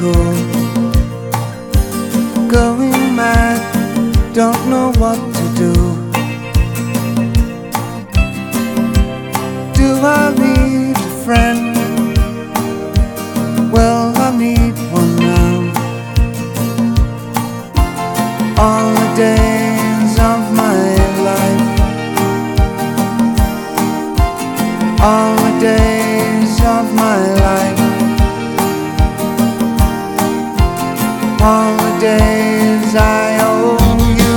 cool, going mad, don't know what to do. Do I need a friend? Well, I need one now. All the days of my life, all the days of my life, all the days I owe you.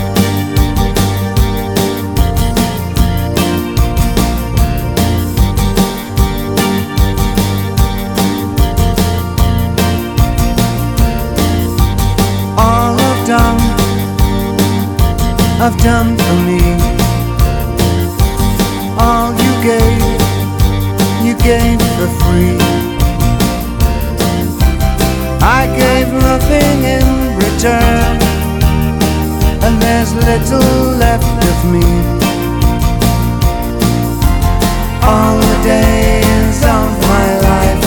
All I've done for me, all you gave for free. I gave nothing in return, and there's little left of me. All the days of my life,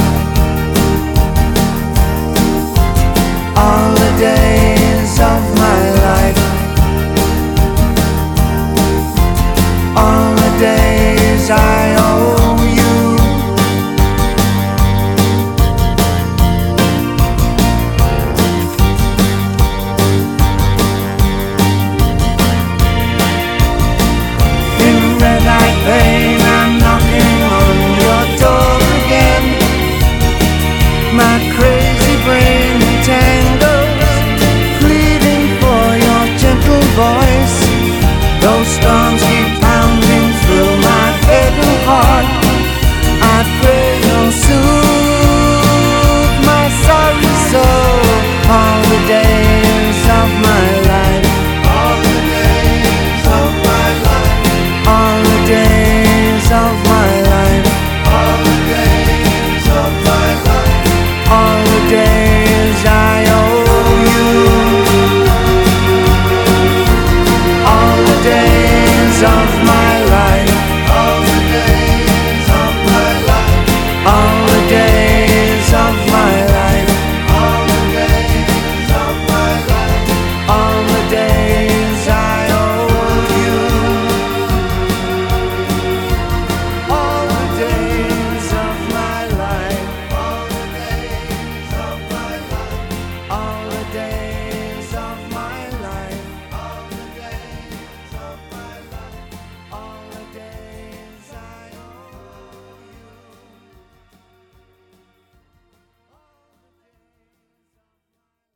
all the days of my life, all the days I owe you. In red light lane, I'm knocking on your door again. My crazy brain tangles, pleading for your gentle voice. Those storms keep pounding through my fatal heart. I pray you'll soothe my sorry soul. All the days of my life, all the days of my life, all the days of my life, all the days of my life, all the days I owe you. All the days of my life, all the days of my life, all the days of my life, all the days of my life, all the days I owe you. All the days of my life, all the days of my life, all the days